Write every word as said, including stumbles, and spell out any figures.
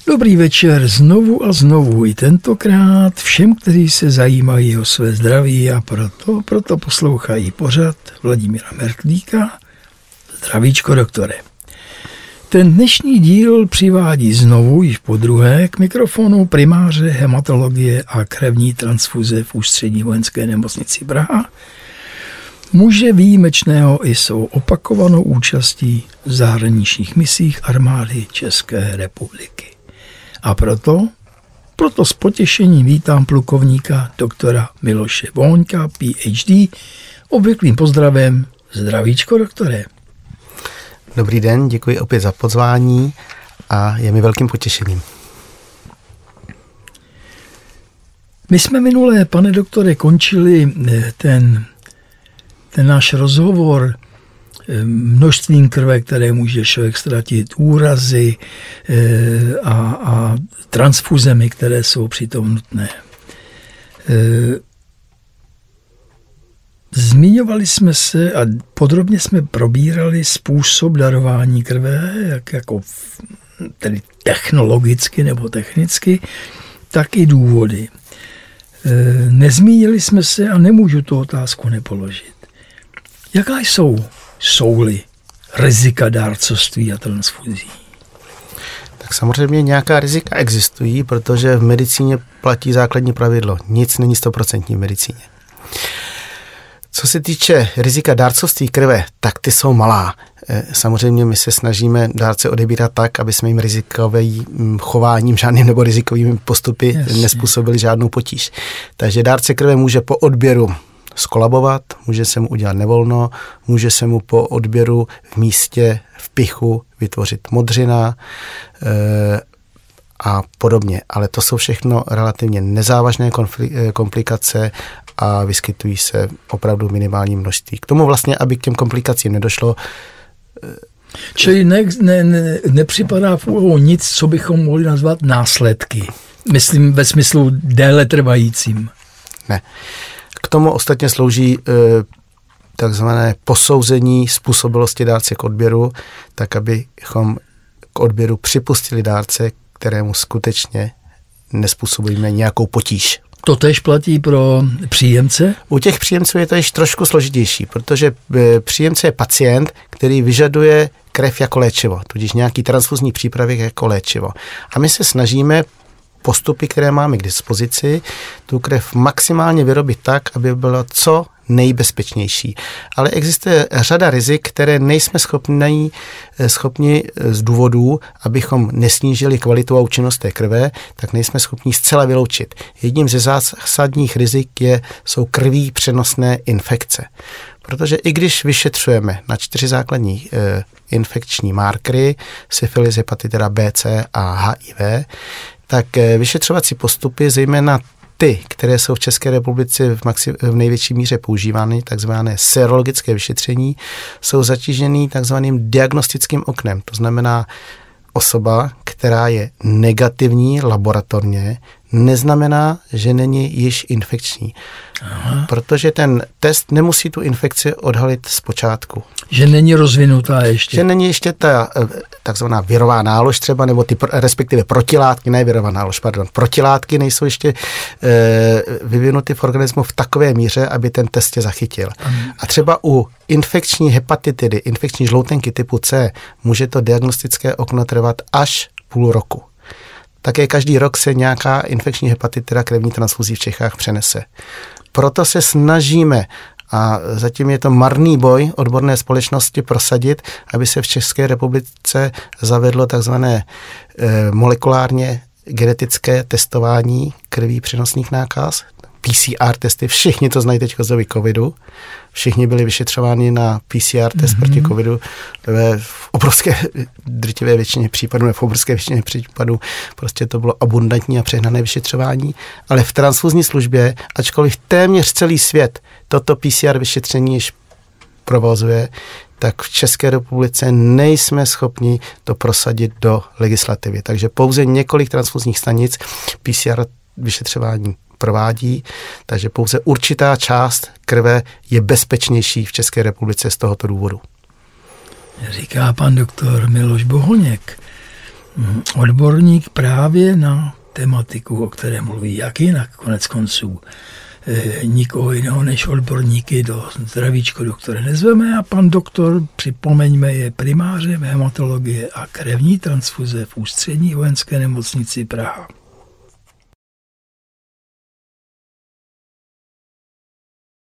Dobrý večer znovu a znovu i tentokrát všem, kteří se zajímají o své zdraví a proto, proto poslouchají pořad Vladimíra Mertlíka. Zdravíčko, doktore. Ten dnešní díl přivádí znovu, již po druhé, k mikrofonu primáře hematologie a krevní transfuze v Ústřední vojenské nemocnici Praha, muže výjimečného i svou opakovanou účastí v zahraničních misích armády České republiky. A proto, proto s potěšením vítám plukovníka doktora Miloše Voňka, P H D, obvyklým pozdravem. Zdravíčko, doktore. Dobrý den, děkuji opět za pozvání a je mi velkým potěšením. My jsme minulé, pane doktore, končili ten, ten náš rozhovor množstvím krve, které může člověk ztratit, úrazy a, a transfuzemi, které jsou přitom nutné. Zmiňovali jsme se a podrobně jsme probírali způsob darování krve, jak jako tedy technologicky nebo technicky, tak i důvody. Nezmínili jsme se a nemůžu tu otázku nepoložit. Jaká jsou jsou-li rizika dárcovství a transfuzí? Tak samozřejmě nějaká rizika existují, protože v medicíně platí základní pravidlo. Nic není stoprocentní v medicíně. Co se týče rizika dárcovství krve, tak ty jsou malá. Samozřejmě my se snažíme dárce odebírat tak, aby jsme jim rizikovým chováním, žádným nebo rizikovými postupy Jasně. nezpůsobili žádnou potíž. Takže dárce krve může po odběru skolabovat, může se mu udělat nevolno, může se mu po odběru v místě, v pichu vytvořit modřina e, a podobně. Ale to jsou všechno relativně nezávažné komplikace a vyskytují se opravdu v minimálním množství. K tomu vlastně, aby k těm komplikacím nedošlo. Čili ne, ne, ne, nepřipadá v úvahu nic, co bychom mohli nazvat následky. Myslím ve smyslu déle trvajícím. Ne. K tomu ostatně slouží e, takzvané posouzení způsobilosti dárce k odběru, tak abychom k odběru připustili dárce, kterému skutečně nezpůsobujeme nějakou potíž. To též platí pro příjemce? U těch příjemců je to již trošku složitější, protože příjemce je pacient, který vyžaduje krev jako léčivo, tudíž nějaký transfuzní přípravek jako léčivo. A my se snažíme postupy, které máme k dispozici, tu krev maximálně vyrobit tak, aby bylo co nejbezpečnější. Ale existuje řada rizik, které nejsme schopni, schopni z důvodů, abychom nesnížili kvalitu a účinnost té krve, tak nejsme schopni zcela vyloučit. Jedním ze zásadních rizik je, jsou krví přenosné infekce. Protože i když vyšetřujeme na čtyři základní e, infekční markery, syfilis, hepatitida B, C a H I V, tak vyšetřovací postupy, zejména ty, které jsou v České republice v, maxi- v největší míře používány, takzvané sérologické vyšetření, jsou zatížený takzvaným diagnostickým oknem. To znamená, osoba, která je negativní laboratorně, neznamená, že není již infekční. Aha. Protože ten test nemusí tu infekci odhalit zpočátku. Že není rozvinutá ještě. Že není ještě ta takzvaná virová nálož třeba, nebo ty respektive protilátky, ne virová nálož, pardon, protilátky nejsou ještě e, vyvinuty v organismu v takové míře, aby ten test je zachytil. Aha. A třeba u infekční hepatitidy, infekční žloutenky typu C, může to diagnostické okno trvat až půl roku. Také každý rok se nějaká infekční hepatitida krevní transfuzí v Čechách přenese. Proto se snažíme, a zatím je to marný boj odborné společnosti prosadit, aby se v České republice zavedlo takzvané e, molekulárně genetické testování krví přenosných nákaz, P C R testy, všichni to znají teď z covidu, všichni byli vyšetřováni na P C R test mm-hmm. proti covidu ve v obrovské drtivé většině případů, ne v obrovské většině případů, prostě to bylo abundantní a přehnané vyšetřování, ale v transfuzní službě, ačkoliv téměř celý svět toto P C R vyšetření již provozuje, tak v České republice nejsme schopni to prosadit do legislativy. Takže pouze několik transfuzních stanic P C R vyšetřování provádí, takže pouze určitá část krve je bezpečnější v České republice z tohoto důvodu. Říká pan doktor Miloš Bohoněk. odborník právě na tematiku, o které mluví, jak jinak konec konců. E, nikoho jiného než odborníky do zdravíčko doktore nezveme a pan doktor, připomeňme, je primářem hematologie a krevní transfuze v Ústřední vojenské nemocnici Praha.